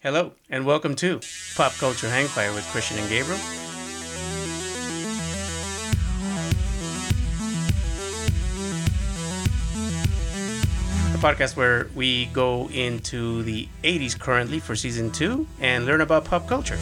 Hello, and welcome to Pop Culture Hangfire with Christian and Gabriel. The podcast where we go into the 80s currently for season 2 and learn about pop culture.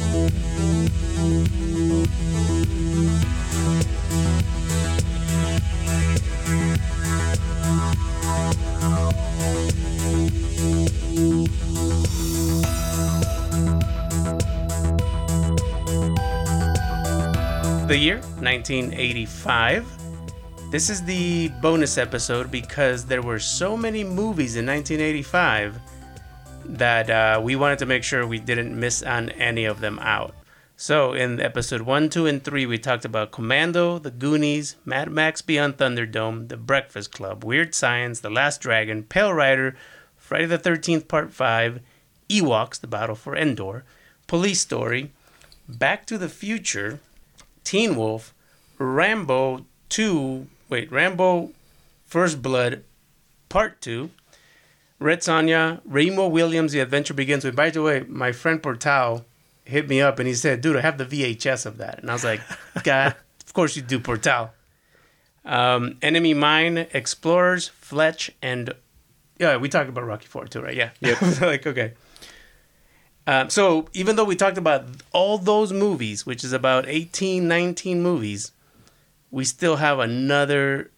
The year 1985. This is the bonus episode because there were so many movies in 1985 that we wanted to make sure we didn't miss on any of them out. So in episode 1, 2, and 3, we talked about Commando, The Goonies, Mad Max Beyond Thunderdome, The Breakfast Club, Weird Science, The Last Dragon, Pale Rider, Friday the 13th Part 5, Ewoks, The Battle for Endor, Police Story, Back to the Future, Teen Wolf, Rambo First Blood, Part 2, Red Sonja, Remo Williams, The Adventure Begins. By the way, my friend Portal hit me up and he said, dude, I have the VHS of that. And I was like, God, of course you do, Portal. Enemy Mine, Explorers, Fletch, and... Yeah, we talked about Rocky IV too, right? Yeah. Yep. Like, okay. So even though we talked about all those movies, which is about 18, 19 movies, we still have another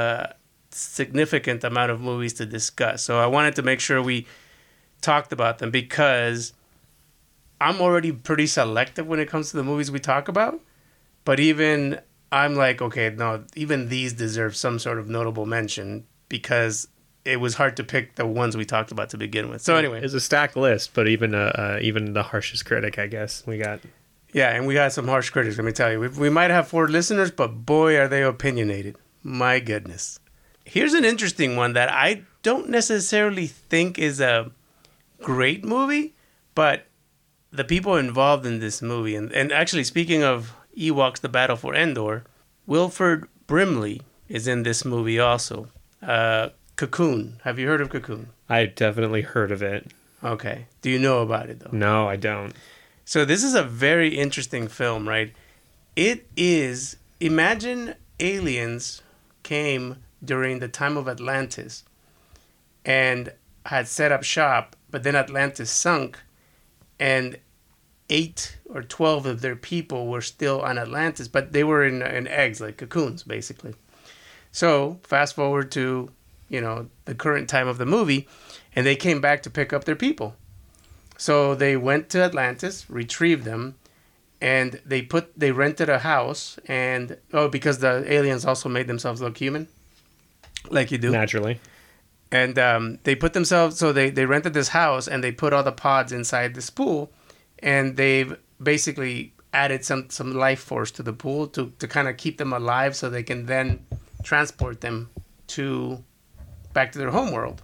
significant amount of movies to discuss. So I wanted to make sure we talked about them because I'm already pretty selective when it comes to the movies we talk about. But even I'm like, okay, no, even these deserve some sort of notable mention because it was hard to pick the ones we talked about to begin with. So anyway, it's a stacked list, but even the harshest critic, I guess we got. Yeah, and we got some harsh critics. Let me tell you, we might have 4 listeners, but boy, are they opinionated! My goodness. Here's an interesting one that I don't necessarily think is a great movie, but the people involved in this movie, and actually speaking of Ewoks: The Battle for Endor, Wilford Brimley is in this movie also. Cocoon. Have you heard of Cocoon? I definitely heard of it. Okay. Do you know about it, though? No, I don't. So this is a very interesting film, right? It is... Imagine aliens came during the time of Atlantis and had set up shop, but then Atlantis sunk, and 8 or 12 of their people were still on Atlantis, but they were in eggs, like cocoons, basically. So fast forward to... the current time of the movie, and they came back to pick up their people. So they went to Atlantis, retrieved them, and they rented a house, and because the aliens also made themselves look human, like you do. Naturally. And they put themselves, so they rented this house, and they put all the pods inside this pool, and they've basically added some life force to the pool to kind of keep them alive so they can then transport them back to their home world.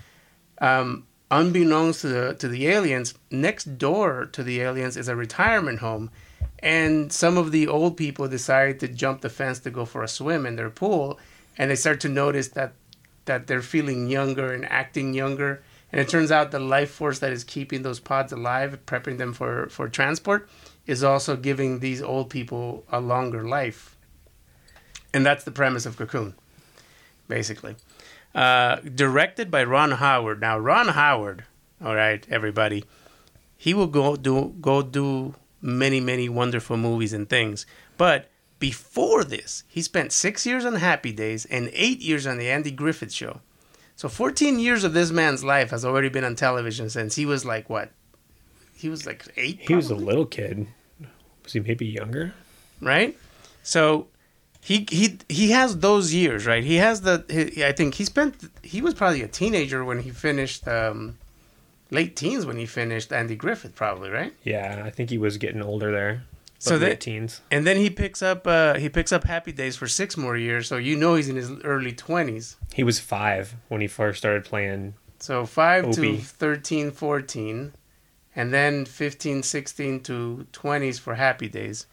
Unbeknownst to the aliens, next door to the aliens is a retirement home, and some of the old people decide to jump the fence to go for a swim in their pool, and they start to notice that they're feeling younger and acting younger, and it turns out the life force that is keeping those pods alive, prepping them for transport, is also giving these old people a longer life. And that's the premise of Cocoon, basically. Directed by Ron Howard. Now, Ron Howard, all right, everybody, he will go do many, many wonderful movies and things. But before this, he spent 6 years on Happy Days and 8 years on the Andy Griffith Show. So 14 years of this man's life has already been on television since he was like, what? He was like 8? He was a little kid. Was he maybe younger? Right? So... He has those years, right? He has I think he was probably a teenager when he finished, late teens when he finished Andy Griffith, probably, right? Yeah, I think he was getting older there. So late teens. And then he picks up Happy Days for 6 more years, so he's in his early 20s. He was 5 when he first started playing. So 5 Opie. to 13, 14, and then 15, 16 to 20s for Happy Days.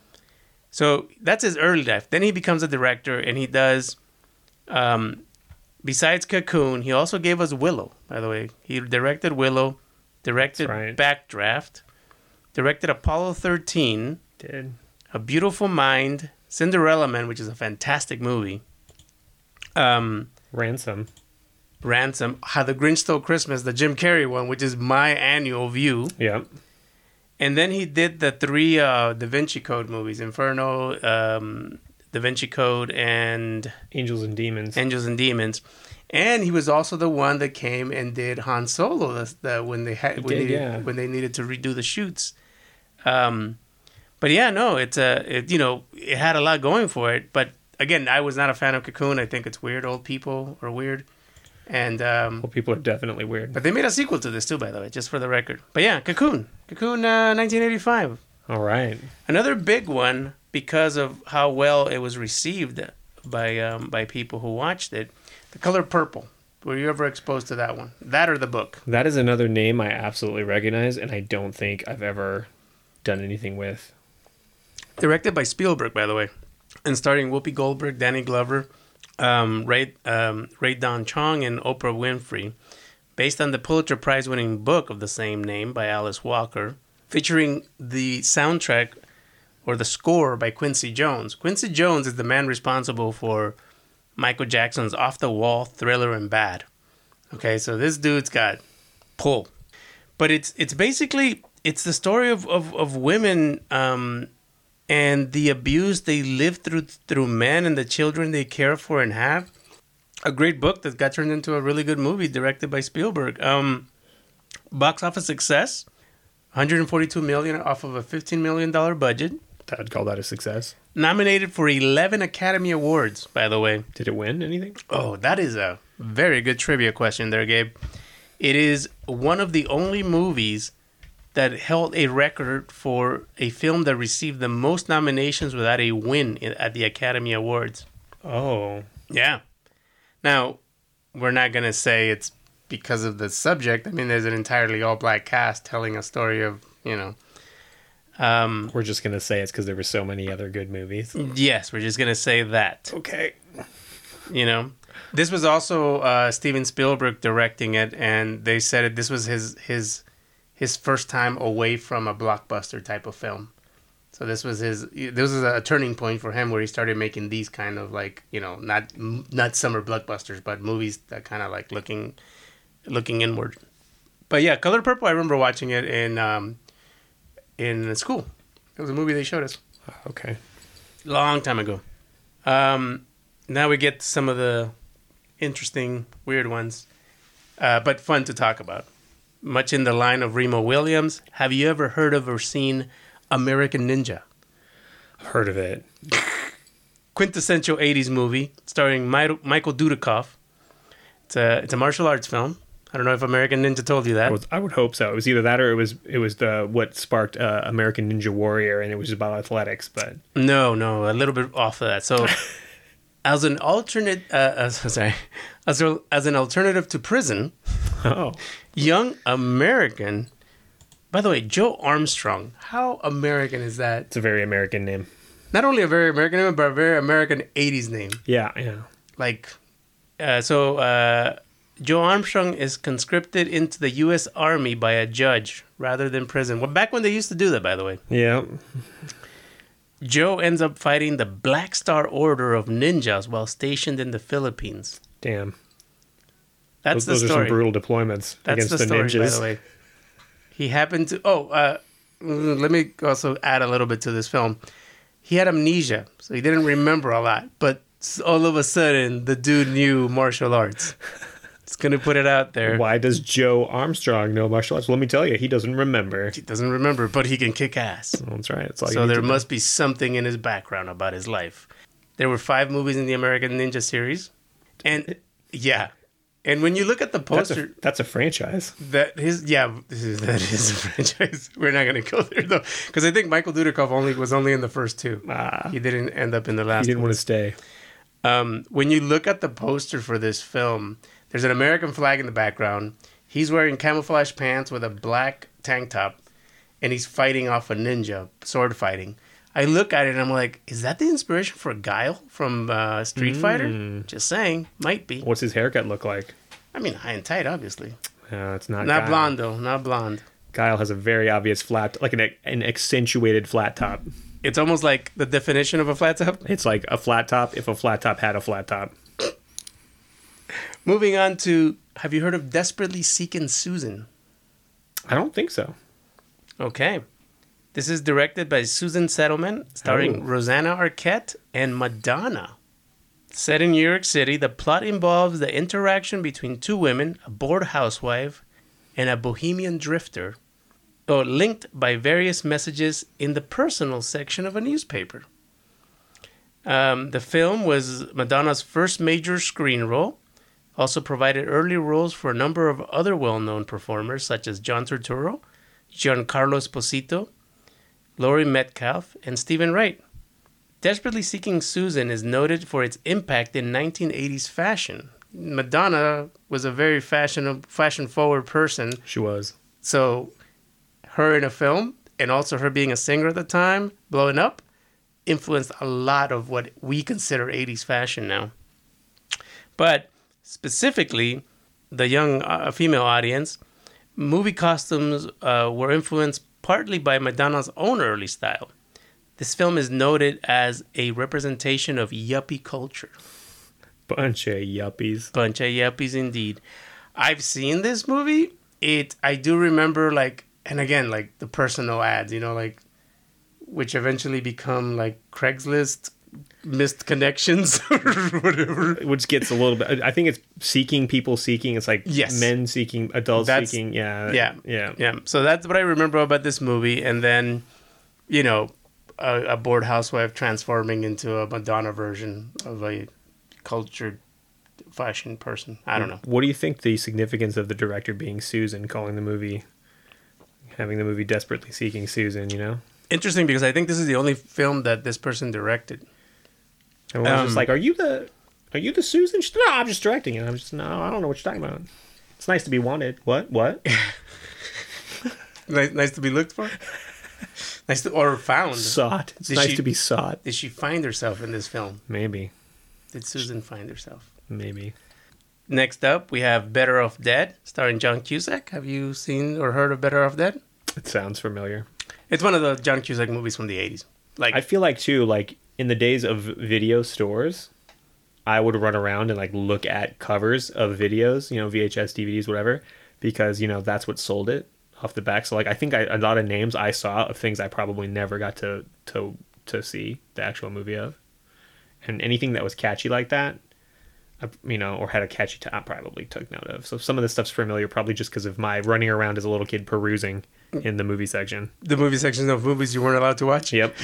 So that's his early life. Then he becomes a director, and he does Besides Cocoon, he also gave us Willow, by the way. He directed Willow, directed That's right. Backdraft, directed Apollo 13, Did. A Beautiful Mind, Cinderella Man, which is a fantastic movie, Ransom. Ransom, How the Grinch Stole Christmas, the Jim Carrey one, which is my annual view. Yeah. And then he did the 3 Da Vinci Code movies, Inferno, Da Vinci Code, and Angels and Demons. Angels and Demons. And he was also the one that came and did Han Solo when they needed to redo the shoots. But yeah, no, it had a lot going for it. But again, I was not a fan of Cocoon. I think it's weird. Old people are weird. And Well, people are definitely weird. but they made a sequel to this too, by the way, just for the record. But yeah, Cocoon, 1985. All right. Another big one because of how well it was received by people who watched it. The Color Purple. Were you ever exposed to that one? That or the book? That is another name I absolutely recognize, and I don't think I've ever done anything with. Directed by Spielberg, by the way, and starring Whoopi Goldberg, Danny Glover, Ray Don Chong, and Oprah Winfrey. Based on the Pulitzer Prize-winning book of the same name by Alice Walker, featuring the soundtrack or the score by Quincy Jones. Quincy Jones is the man responsible for Michael Jackson's Off the Wall, Thriller, and Bad. Okay, so this dude's got pull. But it's basically, it's the story of women and the abuse they live through men and the children they care for and have. A great book that got turned into a really good movie directed by Spielberg. Box office success, $142 million off of a $15 million budget. I'd call that a success. Nominated for 11 Academy Awards, by the way. Did it win anything? Oh, that is a very good trivia question there, Gabe. It is one of the only movies that held a record for a film that received the most nominations without a win at the Academy Awards. Oh. Yeah. Now, we're not going to say it's because of the subject. I mean, there's an entirely all-black cast telling a story of, We're just going to say it's because there were so many other good movies. Yes, we're just going to say that. Okay. This was also Steven Spielberg directing it, and they said this was his first time away from a blockbuster type of film. So this was a turning point for him where he started making these kind of not summer blockbusters, but movies that kind of like looking inward. But yeah, Color Purple, I remember watching it in school. It was a movie they showed us. Okay. Long time ago. Now we get some of the interesting, weird ones, but fun to talk about. Much in the line of Remo Williams, have you ever heard of or seen American Ninja? Heard of it. Quintessential 80s movie starring Michael Dudikoff. It's a martial arts film. I don't know if American Ninja told you that. I would hope so. It was either that or it was what sparked American Ninja Warrior, and it was about athletics. But no, a little bit off of that. So, as an alternate, as an alternative to prison, Young American. By the way, Joe Armstrong. How American is that? It's a very American name. Not only a very American name, but a very American 80s name. Yeah. Joe Armstrong is conscripted into the U.S. Army by a judge rather than prison. Well, back when they used to do that, by the way. Yeah. Joe ends up fighting the Black Star Order of Ninjas while stationed in the Philippines. Damn. Those are some brutal deployments against the story, ninjas. By the way. He happened to... let me also add a little bit to this film. He had amnesia, so he didn't remember a lot. But all of a sudden, the dude knew martial arts. Just going to put it out there. Why does Joe Armstrong know martial arts? Well, let me tell you, he doesn't remember. He doesn't remember, but he can kick ass. Well, that's right. So there must be something in his background about his life. There were 5 movies in the American Ninja series. And, yeah. And when you look at the poster... That's a franchise. That is a franchise. We're not going to go there, though. Because I think Michael Dudikoff was only in the first 2. He didn't end up in the last He didn't want to stay. When you look at the poster for this film... There's an American flag in the background. He's wearing camouflage pants with a black tank top, and he's fighting off a ninja, sword fighting. I look at it and I'm like, is that the inspiration for Guile from Street Fighter? Just saying, might be. What's his haircut look like? I mean, high and tight, obviously. It's not Not Guile. blonde though. Not blonde. Guile has a very obvious flat, like an accentuated flat top. It's almost like the definition of a flat top. It's like a flat top if a flat top had a flat top. Moving on to, have you heard of Desperately Seeking Susan? I don't think so. Okay. This is directed by Susan Settlement, starring Oh. Rosanna Arquette and Madonna. Set in New York City, the plot involves the interaction between two women, a bored housewife and a bohemian drifter, linked by various messages in the personal section of a newspaper. The film was Madonna's first major screen role. Also provided early roles for a number of other well-known performers such as John Turturro, Giancarlo Esposito, Laurie Metcalf, and Stephen Wright. Desperately Seeking Susan is noted for its impact in 1980s fashion. Madonna was a very fashion-forward person, She was. so her in a film, and also her being a singer at the time, blowing up, influenced a lot of what we consider 80s fashion now. But specifically, the young female audience, movie costumes were influenced partly by Madonna's own early style. This film is noted as a representation of yuppie culture. Bunch of yuppies. Bunch of yuppies indeed. I've seen this movie. I do remember, like, and again, like the personal ads, like, which eventually become like Craigslist missed connections or whatever. Which gets a little bit, I think it's people seeking. It's like Yes. men seeking, adults That's- seeking. Yeah. Yeah. So that's what I remember about this movie. And then, a bored housewife transforming into a Madonna version of a cultured fashion person. I don't know. What do you think the significance of the director being Susan, having the movie Desperately Seeking Susan, Interesting, because I think this is the only film that this person directed. And I was just like, are you the Susan? She's, no, I'm just directing it. No, I don't know what you're talking about. It's nice to be wanted. What? Nice to be looked for? Or found. Sought. It's Did nice she- to be sought. Did she find herself in this film? Maybe. Did Susan find herself? Maybe. Next up, we have Better Off Dead, starring John Cusack. Have you seen or heard of Better Off Dead? It sounds familiar. It's one of the John Cusack movies from the 80s. I feel like, too, like, in the days of video stores, I would run around and, like, look at covers of videos, VHS, DVDs, whatever, because, that's what sold it off the back. So, like, I think a lot of names I saw of things I probably never got to see the actual movie of. And anything that was catchy like that, or had a catchy I probably took note of. So some of this stuff's familiar, probably just because of my running around as a little kid perusing in the movie section. The movie section of movies you weren't allowed to watch? Yep.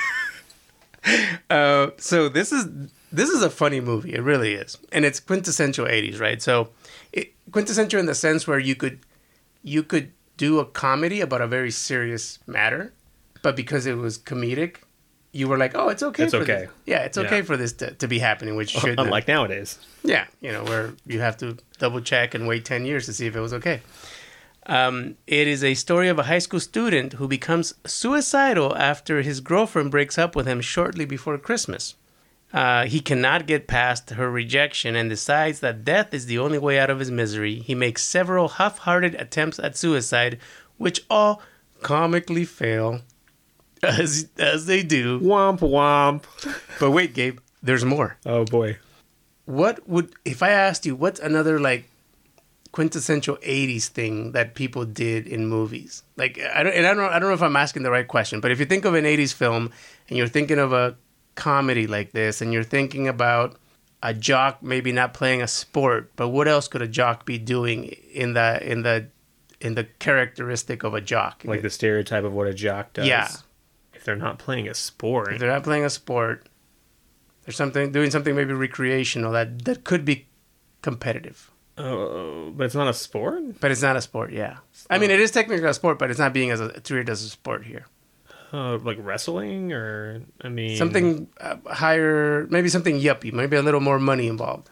So this is a funny movie. It really is. And it's quintessential 80s, right? So quintessential in the sense where you could do a comedy about a very serious matter, but because it was comedic, you were like, oh, it's okay. It's okay. This. Yeah, it's okay for this to be happening, which should. Unlike nowadays. Yeah, where you have to double check and wait 10 years to see if it was okay. It is a story of a high school student who becomes suicidal after his girlfriend breaks up with him shortly before Christmas. He cannot get past her rejection and decides that death is the only way out of his misery. He makes several half-hearted attempts at suicide, which all comically fail, as they do. Womp womp. But wait, Gabe, there's more. Oh boy. If I asked you, what's another like quintessential 80s thing that people did in movies? Like, I don't know if I'm asking the right question, but if you think of an 80s film and you're thinking of a comedy like this and you're thinking about a jock maybe not playing a sport, but what else could a jock be doing in the characteristic of a jock? Like the stereotype of what a jock does. Yeah. If they're not playing a sport. If they're not playing a sport, they're doing something maybe recreational that could be competitive. Oh, but it's not a sport? But it's not a sport, yeah. I mean, it is technically a sport, but it's not being treated as a sport here. Like wrestling, or something higher, maybe something yuppie, maybe a little more money involved,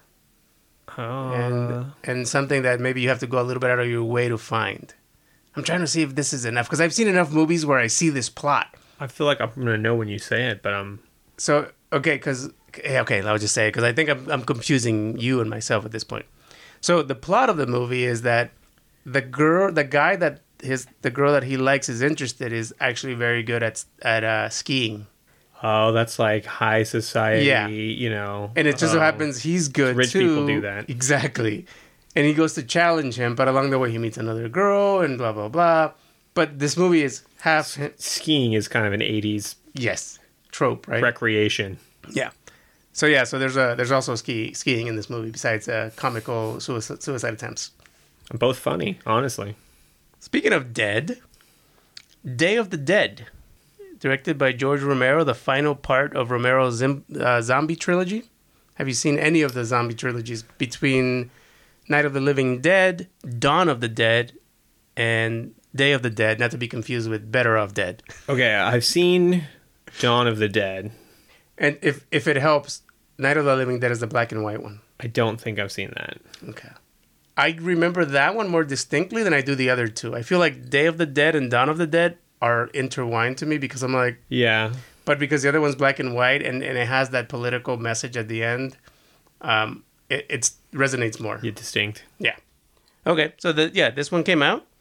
and something that maybe you have to go a little bit out of your way to find. I'm trying to see if this is enough, because I've seen enough movies where I see this plot. I feel like I'm gonna know when you say it, but So I'll just say it because I think I'm confusing you and myself at this point. So the plot of the movie is that the guy that the girl that he likes is interested is actually very good at skiing. Oh, that's like high society, Yeah. you know. And it just so happens he's good Rich too. people do that. Exactly. And he goes to challenge him, but along the way he meets another girl and blah blah blah. But this movie is half Skiing is kind of an 80s trope, right? recreation. Yeah. So there's also skiing in this movie besides comical suicide attempts. Both funny, honestly. Speaking of dead, Day of the Dead, directed by George Romero, the final part of Romero's zombie trilogy. Have you seen any of the zombie trilogies between Night of the Living Dead, Dawn of the Dead, and Day of the Dead, not to be confused with Better Off Dead? Okay, I've seen Dawn of the Dead. And if it helps, Night of the Living Dead is the black and white one. I don't think I've seen that. Okay. I remember that one more distinctly than I do the other two. I feel like Day of the Dead and Dawn of the Dead are intertwined to me because I'm like, Yeah. but because the other one's black and white and it has that political message at the end, it resonates more. You're distinct. Yeah. Okay. So this one came out.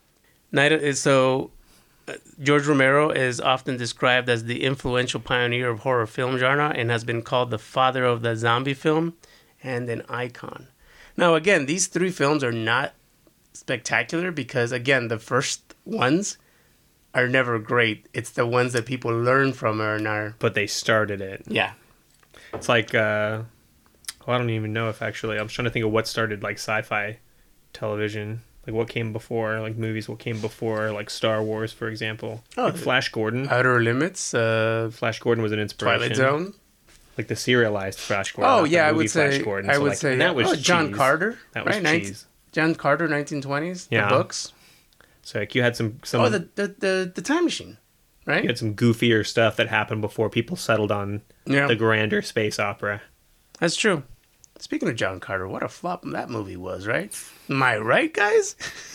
George Romero is often described as the influential pioneer of horror film genre and has been called the father of the zombie film and an icon. Now, again, these three films are not spectacular because, again, the first ones are never great. It's the ones that people learn from But they started it. Yeah. It's like, I don't even know if actually, I'm trying to think of what started like sci-fi television. Like what came before, like movies, what came before, like Star Wars, for example. Oh, like Flash Gordon. Outer Limits, Flash Gordon was an inspiration. Twilight Zone. Like the serialized Flash Gordon. Oh, not the yeah, movie Flash Gordon. I would say that was John cheese. Carter. That was right? cheese. John Carter, 1920s, Yeah. the books. So like you had some Oh, the Time Machine, right? you had some goofier stuff that happened before people settled on Yeah. the grander space opera. That's true. Speaking of John Carter, what a flop that movie was, right? Am I right, guys?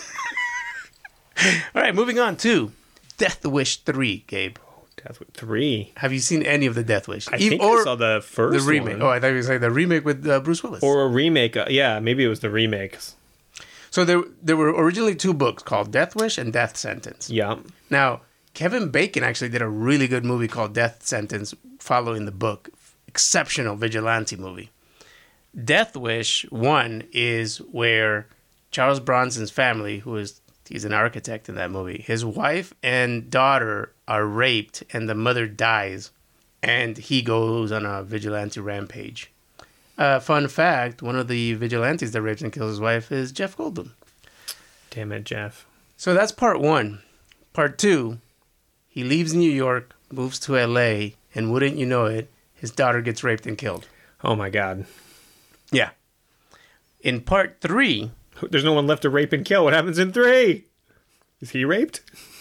All right, moving on to Death Wish 3, Gabe. Death Wish 3. Have you seen any of the Death Wish? I think I saw the first the remake. one. Oh, I thought you were saying the remake with Bruce Willis. Or a remake. Yeah, maybe it was the remakes. So there were originally two books called Death Wish and Death Sentence. Yeah. Now, Kevin Bacon actually did a really good movie called Death Sentence following the book. Exceptional vigilante movie. Death Wish 1 is where Charles Bronson's family, he's an architect in that movie, his wife and daughter are raped and the mother dies and he goes on a vigilante rampage. Fun fact, one of the vigilantes that rapes and kills his wife is Jeff Goldblum. Damn it, Jeff. So that's part 1. Part 2, he leaves New York, moves to LA, and wouldn't you know it, his daughter gets raped and killed. Oh my God. Yeah. In part 3... There's no one left to rape and kill. What happens in 3? Is he raped?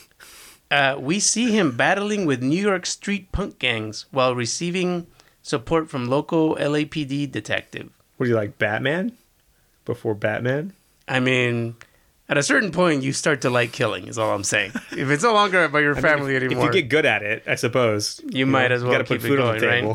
We see him battling with New York street punk gangs while receiving support from local LAPD detective. What do you like, Batman? Before Batman? I mean, at a certain point, you start to like killing, is all I'm saying. If it's no longer about your family anymore, If you get good at it, I suppose. you might as well gotta keep put food it on the going, table. right?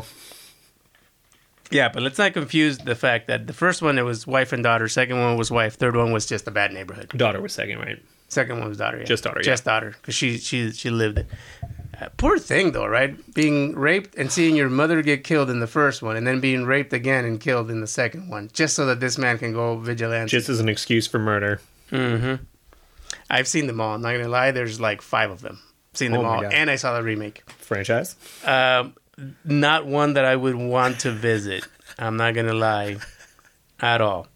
Yeah, but let's not confuse the fact that the first one, it was wife and daughter. Second one was wife. Third one was just a bad neighborhood. Daughter was second, right? Second one was daughter, yeah. Just daughter, Just daughter, because she lived it. Poor thing, though, right? Being raped and seeing your mother get killed in the first one and then being raped again and killed in the second one, just so that this man can go vigilante. Just as an excuse for murder. Mm-hmm. I've seen them all. I'm not going to lie. There's like 5 of them. Seen them Oh my all. God. And I saw the remake. Franchise? Not one that I would want to visit. I'm not going to lie at all.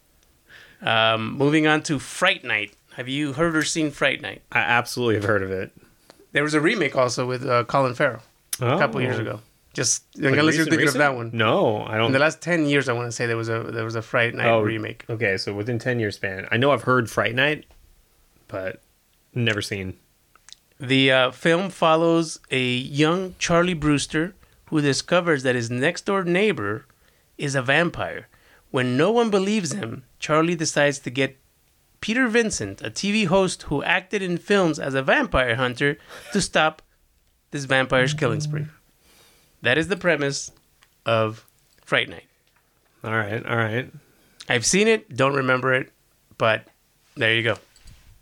Moving on to Fright Night. Have you heard or seen Fright Night? I absolutely have heard of it. There was a remake also with Colin Farrell a couple years ago. Just Like unless you're recent- thinking recent? of that one. No, I In don't. the last 10 years, I want to say there was a Fright Night remake. Okay, so within 10-year span. I know I've heard Fright Night, but never seen. The film follows a young Charlie Brewster who discovers that his next-door neighbor is a vampire. When no one believes him, Charlie decides to get Peter Vincent, a TV host who acted in films as a vampire hunter, to stop this vampire's killing spree. That is the premise of Fright Night. All right. I've seen it, don't remember it, but there you go.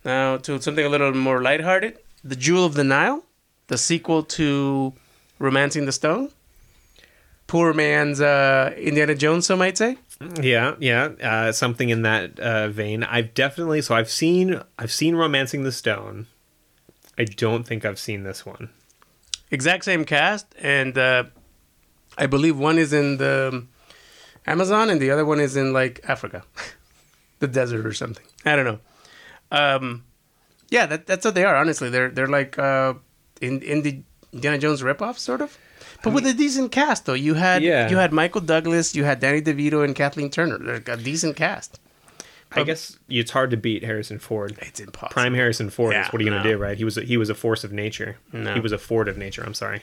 Now to something a little more lighthearted. The Jewel of the Nile, the sequel to Romancing the Stone. Poor man's Indiana Jones, some might say. Yeah. Something in that vein. I've seen Romancing the Stone. I don't think I've seen this one. Exact same cast, and I believe one is in the Amazon and the other one is in like Africa, the desert or something. I don't know. Yeah, that's what they are. Honestly, they're like in the Indiana Jones ripoff, sort of. But with a decent cast, though. You had Michael Douglas, you had Danny DeVito, and Kathleen Turner. They're a decent cast. I guess it's hard to beat Harrison Ford. It's impossible. Prime Harrison Ford. Yeah, what are you going to do, right? He was a force of nature. No. He was a Ford of nature. I'm sorry.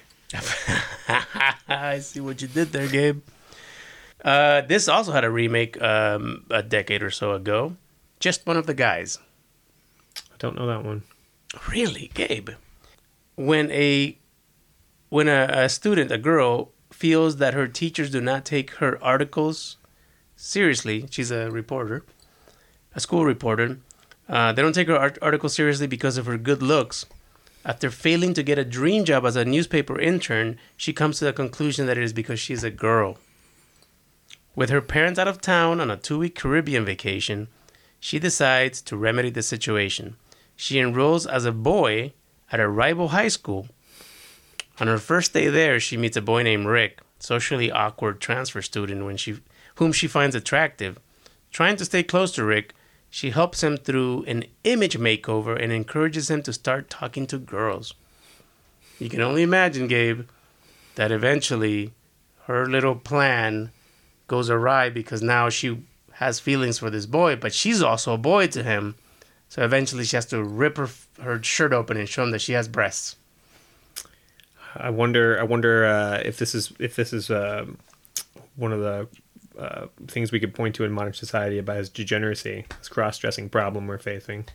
I see what you did there, Gabe. This also had a remake a decade or so ago. Just One of the Guys. I don't know that one. Really, Gabe? When a student, a girl, feels that her teachers do not take her articles seriously, she's a reporter, a school reporter, they don't take her articles seriously because of her good looks. After failing to get a dream job as a newspaper intern, she comes to the conclusion that it is because she's a girl. With her parents out of town on a 2-week Caribbean vacation, she decides to remedy the situation. She enrolls as a boy at a rival high school. On her first day there, she meets a boy named Rick, socially awkward transfer student whom she finds attractive. Trying to stay close to Rick, she helps him through an image makeover and encourages him to start talking to girls. You can only imagine, Gabe, that eventually her little plan goes awry because now she has feelings for this boy, but she's also a boy to him. So eventually she has to rip her shirt open and show him that she has breasts. I wonder if this is one of the things we could point to in modern society about his degeneracy, this cross-dressing problem we're facing.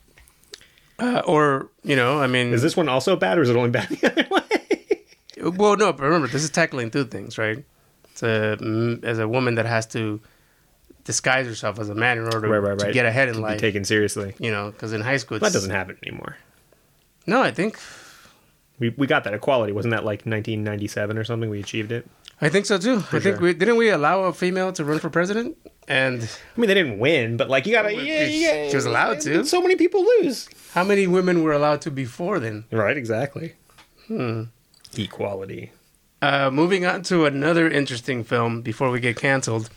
Is this one also bad, or is it only bad the other way? Well, no, but remember, this is tackling two things, right? It's as a woman that has to disguise herself as a man in order to get ahead in life. Be taken seriously. Because in high school... That doesn't happen anymore. No, I think... We got that equality. Wasn't that like 1997 or something? We achieved it? I think so, too. Didn't we allow a female to run for president? And I mean, they didn't win, but like, you gotta... She was allowed to. So many people lose. How many women were allowed to before then? Right, exactly. Equality. Moving on to another interesting film before we get canceled.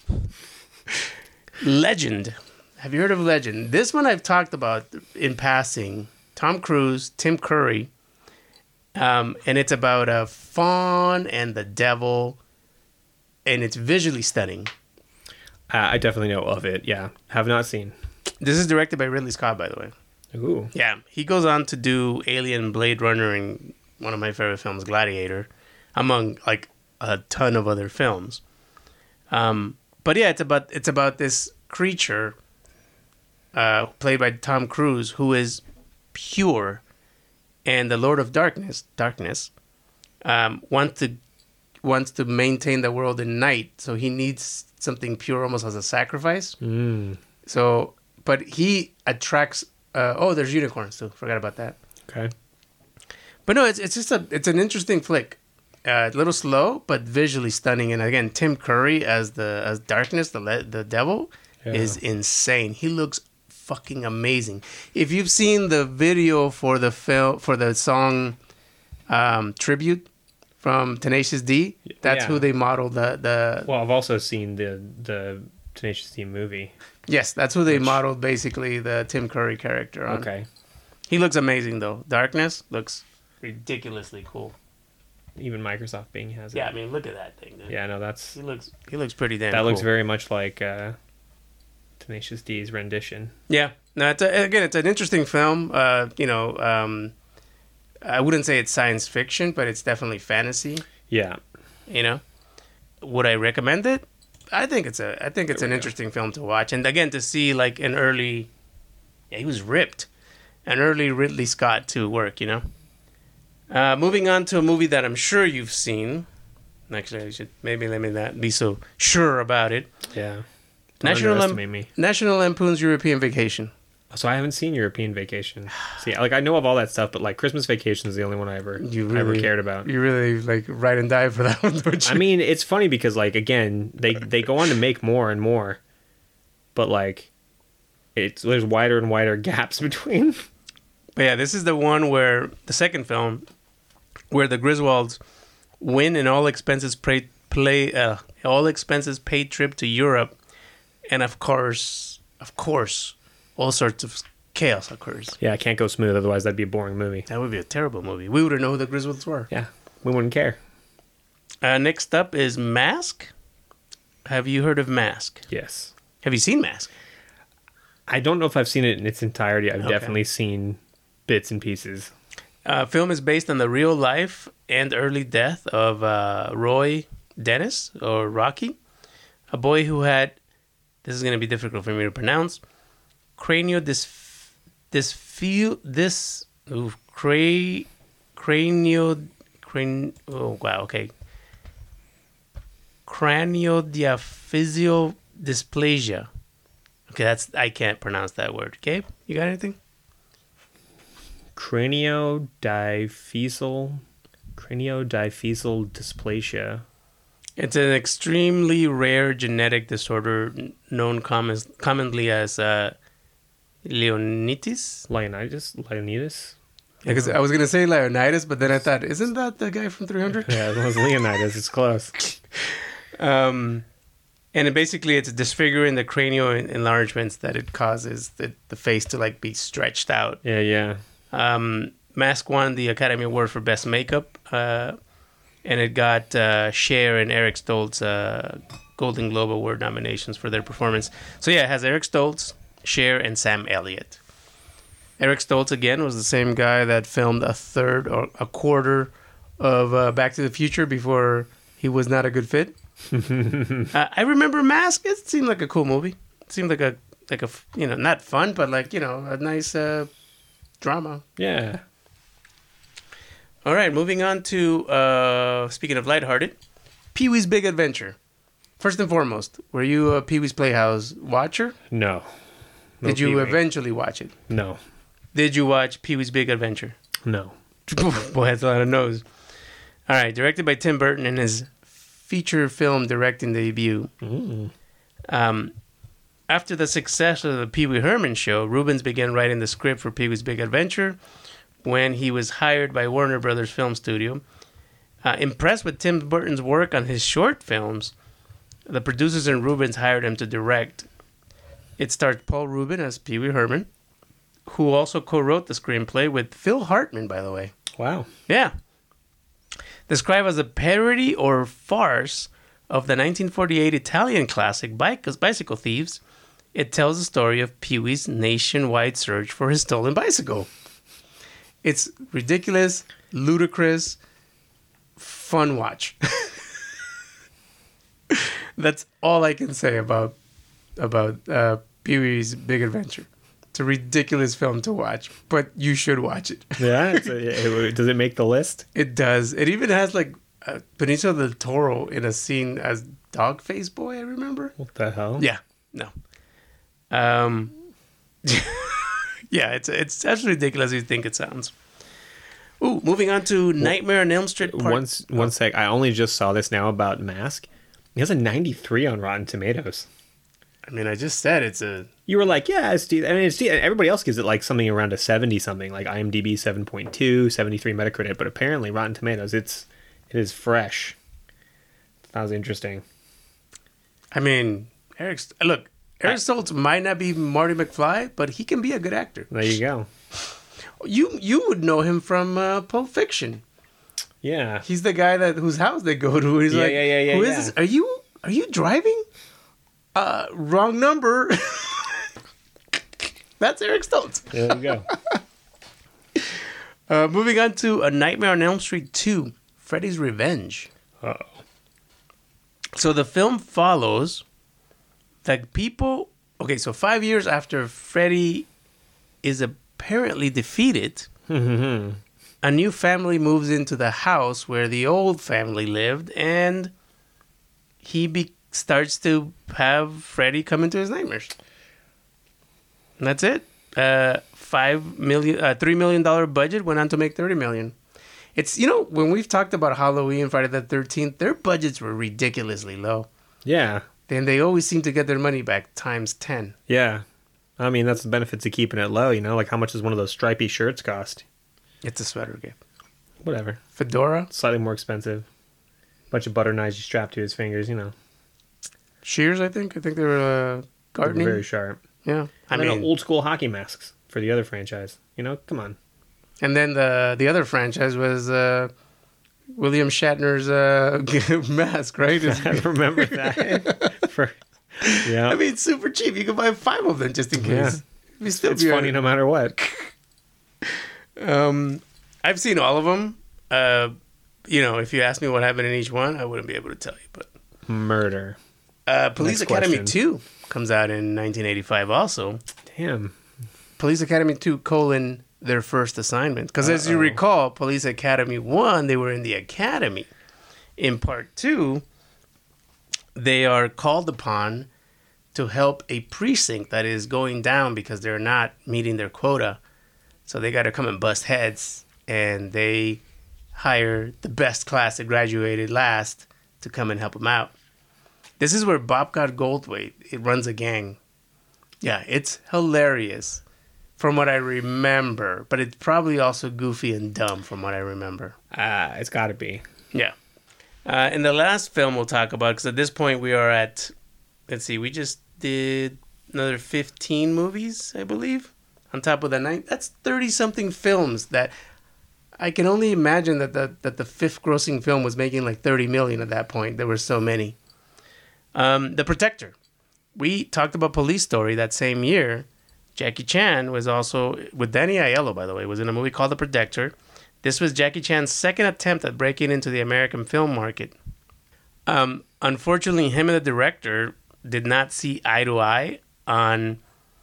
Legend. Have you heard of Legend? This one I've talked about in passing. Tom Cruise, Tim Curry. And it's about a fawn and the devil. And it's visually stunning. I definitely know of it, yeah. Have not seen. This is directed by Ridley Scott, by the way. Ooh. Yeah. He goes on to do Alien, Blade Runner, and one of my favorite films, Gladiator, among like a ton of other films. But yeah, it's about this creature played by Tom Cruise who is pure, and the Lord of Darkness wants to maintain the world in night, so he needs something pure, almost as a sacrifice. So, but he attracts. There's unicorns too. Forgot about that. Okay. But no, it's an interesting flick. A little slow, but visually stunning. And again, Tim Curry as Darkness, the devil, is insane. He looks fucking amazing. If you've seen the video for the song Tribute from Tenacious D, that's who they modeled the. Well, I've also seen the Tenacious D movie. Yes, that's who they modeled basically the Tim Curry character on. Okay. He looks amazing though. Darkness looks ridiculously cool. Even Microsoft Bing has it. Yeah, I mean, look at that thing, dude. Yeah, no, that's... He looks pretty damn cool. That looks very much like Tenacious D's rendition. Yeah. No, it's an interesting film. I wouldn't say it's science fiction, but it's definitely fantasy. Yeah. Would I recommend it? I think it's an interesting film to watch. And again, to see like an early... Yeah, he was ripped. An early Ridley Scott to work, Moving on to a movie that I'm sure you've seen. Actually, I should maybe let me not be so sure about it. Yeah. National Lampoon's European Vacation. So I haven't seen European Vacation. See, like I know of all that stuff, but like Christmas Vacation is the only one I ever cared about. You really like ride and die for that one, don't you? I mean, it's funny because like again, they go on to make more and more, but like there's wider and wider gaps between. But yeah, this is the one where the second film where the Griswolds win an all expenses paid trip to Europe, and of course, all sorts of chaos occurs. Yeah, it can't go smooth. Otherwise, that'd be a boring movie. That would be a terrible movie. We wouldn't know who the Griswolds were. Yeah, we wouldn't care. Next up is Mask. Have you heard of Mask? Yes. Have you seen Mask? I don't know if I've seen it in its entirety. I've definitely seen bits and pieces. Film is based on the real life and early death of Roy Dennis, or Rocky, a boy who had, this is going to be difficult for me to pronounce, craniodiaphyseal dysplasia. Okay, I can't pronounce that word. Gabe, you got anything? Craniodiaphyseal dysplasia. It's an extremely rare genetic disorder known commonly as Leonidas. Leonidas? Because I was going to say Leonidas, but then I thought, isn't that the guy from 300? Yeah, it was Leonidas. It's close. And basically, it's disfiguring the cranial enlargements that it causes the face to like be stretched out. Yeah. Mask won the Academy Award for Best Makeup, and it got Cher and Eric Stoltz Golden Globe Award nominations for their performance. So yeah, it has Eric Stoltz, Cher, and Sam Elliott. Eric Stoltz, again, was the same guy that filmed a third or a quarter of Back to the Future before he was not a good fit. I remember Mask. It seemed like a cool movie. It seemed like a not fun, but like, a nice drama. Yeah. All right, moving on to, speaking of lighthearted, Pee-wee's Big Adventure. First and foremost, were you a Pee-wee's Playhouse watcher? No. Did you eventually watch it? No. Did you watch Pee-wee's Big Adventure? No. Boy, that's a lot of no's. All right, directed by Tim Burton in his feature film directing debut. After the success of the Pee-wee Herman show, Rubens began writing the script for Pee-wee's Big Adventure when he was hired by Warner Brothers Film Studio. Impressed with Tim Burton's work on his short films, the producers and Rubens hired him to direct. It starred Paul Rubin as Pee-wee Herman, who also co-wrote the screenplay with Phil Hartman, by the way. Wow. Yeah. Described as a parody or farce of the 1948 Italian classic Bicycle Thieves, it tells the story of Pee-wee's nationwide search for his stolen bicycle. It's ridiculous, ludicrous, fun watch. That's all I can say about Pee-wee's Big Adventure. It's a ridiculous film to watch, but you should watch it. Yeah? Does it make the list? It does. It even has like Benicio del Toro in a scene as Dogface Boy, I remember. What the hell? Yeah. No. Yeah, it's as ridiculous as you think it sounds. Ooh, moving on to Nightmare on Elm Street Part... One sec. I only just saw this now about Mask. It has a 93 on Rotten Tomatoes. I mean, I just said it's a... You were like, yeah, everybody else gives it like something around a 70 something, like IMDb 7.2, 73 Metacritic, but apparently Rotten Tomatoes, it is fresh. That was interesting. I mean, Eric Stoltz might not be Marty McFly, but he can be a good actor. There you go. You would know him from Pulp Fiction. Yeah. He's the guy whose house they go to. He's like, who is this? Are you driving? Wrong number. That's Eric Stoltz. There you go. Moving on to A Nightmare on Elm Street 2, Freddy's Revenge. Uh-oh. So the film follows the people... Okay, so 5 years after Freddy is apparently defeated, a new family moves into the house where the old family lived, and he starts to have Freddy come into his nightmares. And that's it. $3 million budget went on to make 30 million. It's, when we've talked about Halloween, Friday the 13th, their budgets were ridiculously low. Yeah. Then they always seem to get their money back times 10. Yeah. I mean, that's the benefits of keeping it low, like how much does one of those stripy shirts cost? It's a sweater, Gabe. Whatever. Fedora? Slightly more expensive. Bunch of butter knives you strap to his fingers, Shears, I think. I think they were gardening. Very sharp. Yeah. I mean, old school hockey masks for the other franchise. Come on. And then the other franchise was William Shatner's mask, right? I remember that. Yeah. I mean, super cheap. You can buy 5 of them just in case. Yeah. It's funny no matter what. I've seen all of them. If you ask me what happened in each one, I wouldn't be able to tell you. But murder. Police Next Academy question. 2 comes out in 1985 also. Damn. Police Academy 2, their first assignment. Because as you recall, Police Academy 1, they were in the academy. In part 2, they are called upon to help a precinct that is going down because they're not meeting their quota. So they got to come and bust heads, and they hire the best class that graduated last to come and help them out. This is where Bobcat Goldthwait, it runs a gang. Yeah, it's hilarious from what I remember, but it's probably also goofy and dumb from what I remember. It's got to be. Yeah. In the last film we'll talk about, because at this point we are at, let's see, we just did another 15 movies, I believe, on top of the 9. That's 30-something films that I can only imagine that the fifth grossing film was making like 30 million at that point. There were so many. The Protector. We talked about Police Story that same year. Jackie Chan was also, with Danny Aiello, by the way, was in a movie called The Protector. This was Jackie Chan's second attempt at breaking into the American film market. Unfortunately, him and the director did not see eye to eye on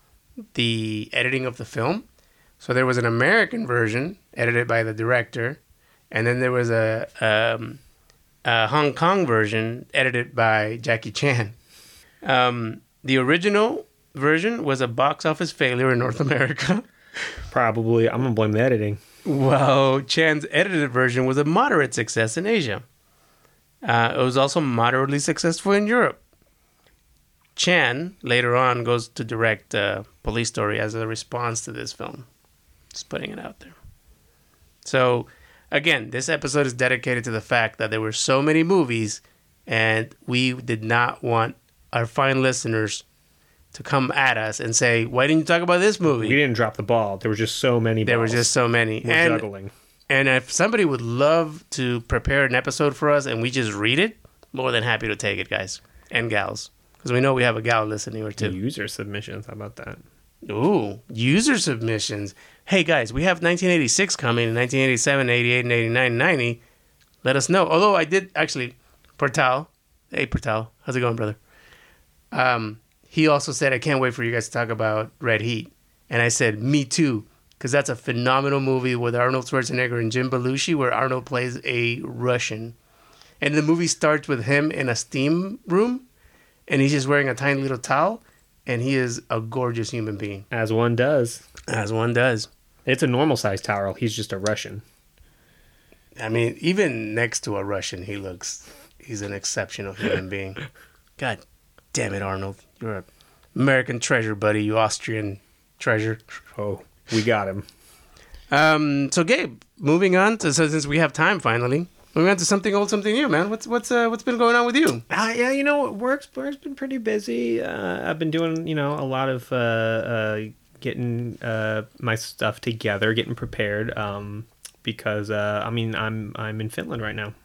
the editing of the film. So there was an American version edited by the director, and then there was a Hong Kong version edited by Jackie Chan. The original version was a box office failure in North America. Probably. I'm going to blame the editing. While Chan's edited version was a moderate success in Asia. It was also moderately successful in Europe. Chan later on goes to direct Police Story as a response to this film. Just putting it out there. So, again, this episode is dedicated to the fact that there were so many movies, and we did not want our fine listeners to come at us and say, why didn't you talk about this movie? We didn't drop the ball. There were just so many balls. There were just so many. We're juggling. And if somebody would love to prepare an episode for us and we just read it, more than happy to take it, guys and gals. Because we know we have a gal listening or two. User submissions. How about that? Ooh, user submissions. Hey, guys, we have 1986 coming, 1987, 88, and 89, 90. Let us know. Although I did, actually, Portal. Hey, Portal. How's it going, brother? He also said, I can't wait for you guys to talk about Red Heat. And I said, me too. Because that's a phenomenal movie with Arnold Schwarzenegger and Jim Belushi where Arnold plays a Russian. And the movie starts with him in a steam room. And he's just wearing a tiny little towel. And he is a gorgeous human being. As one does. As one does. It's a normal-sized towel. He's just a Russian. I mean, even next to a Russian, he's an exceptional human being. God damn it, Arnold. You're an American treasure, buddy. You Austrian treasure. Oh, we got him. So, Gabe, moving on to, so since we have time finally, moving on to something old, something new, man. What's been going on with you? Yeah, work's been pretty busy. I've been doing, a lot of getting my stuff together, getting prepared. Because I'm in Finland right now.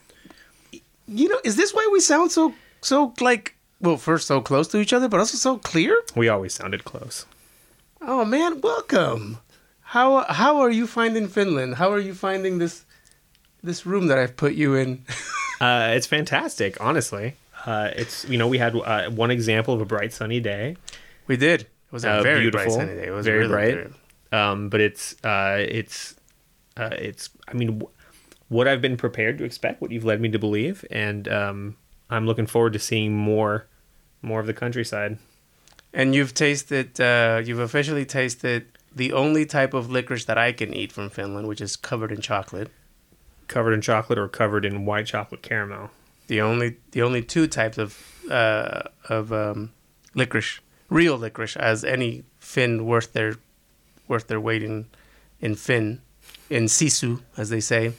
Is this why we sound so like, well, first so close to each other, but also so clear? We always sounded close. Oh man, welcome. How are you finding Finland? How are you finding this room that I've put you in? It's fantastic, honestly. It's we had one example of a bright sunny day. We did. It was a very beautiful, bright sunny day. It was very really bright. But it's what I've been prepared to expect, what you've led me to believe, and I'm looking forward to seeing more of the countryside. And you've officially tasted the only type of licorice that I can eat from Finland, which is covered in chocolate. Covered in chocolate or covered in white chocolate caramel? The only two types of licorice, real licorice, as any Finn worth their weight in sisu, as they say.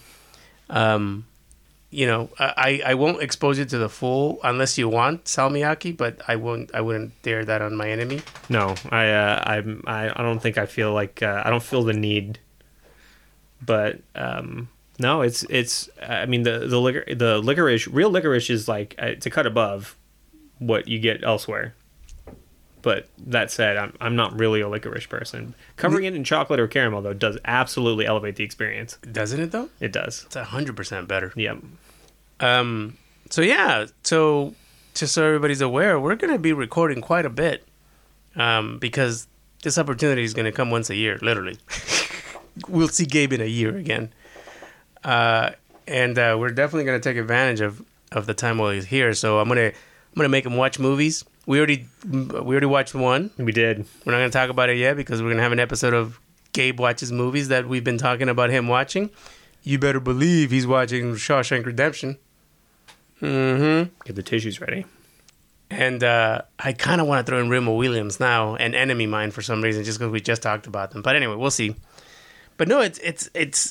I won't expose you to the full unless you want salmiakki, but I wouldn't dare that on my enemy. No, I don't think I feel like I don't feel the need. But no, it's I mean the licorice, real licorice is like it's a cut above what you get elsewhere. But that said, I'm not really a licorice person. Covering it in chocolate or caramel, though, does absolutely elevate the experience. Doesn't it, though? It does. It's 100% better. Yep. So just so everybody's aware, we're going to be recording quite a bit because this opportunity is going to come once a year, literally. We'll see Gabe in a year again. And we're definitely going to take advantage of the time while he's here. So I'm going to make him watch movies. We already watched one. We did. We're not going to talk about it yet because we're going to have an episode of Gabe watches movies that we've been talking about him watching. You better believe he's watching Shawshank Redemption. Mm-hmm. Get the tissues ready. And I kind of want to throw in Remo Williams now and Enemy Mine for some reason, just because we just talked about them. But anyway, we'll see. But no, it's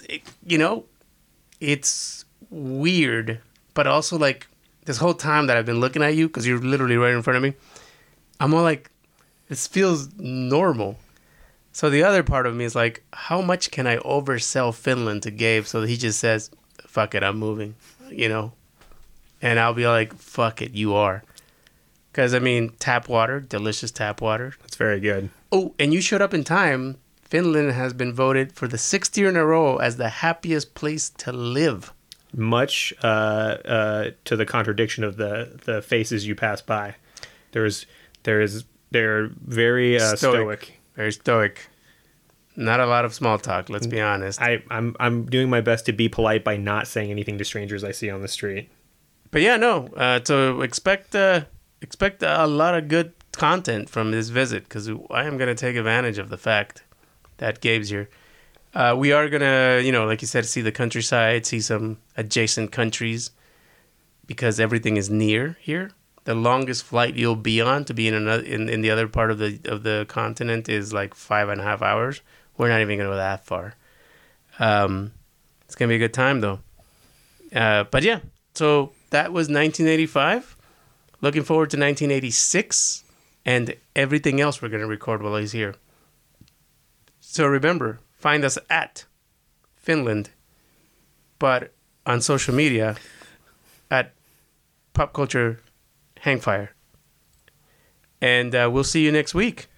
weird, but also like this whole time that I've been looking at you, because you're literally right in front of me, I'm all like, this feels normal. So the other part of me is like, how much can I oversell Finland to Gabe so that he just says, fuck it, I'm moving, And I'll be like, fuck it, you are. Because, I mean, tap water, delicious tap water. That's very good. Oh, and you showed up in time. Finland has been voted for the 6th year in a row as the happiest place to live. Much to the contradiction of the faces you pass by. They're very stoic. Very stoic. Not a lot of small talk, let's be honest. I'm doing my best to be polite by not saying anything to strangers I see on the street. But yeah, no. So expect a lot of good content from this visit, because I am going to take advantage of the fact that Gabe's here. We are going to, like you said, see the countryside, see some adjacent countries, because everything is near here. The longest flight you'll be on to be in the other part of the continent is like 5.5 hours. We're not even going to go that far. It's going to be a good time, though. But yeah, so that was 1985. Looking forward to 1986 and everything else we're going to record while he's here. So remember, find us at Finland, but on social media at Pop Culture Hangfire. And we'll see you next week.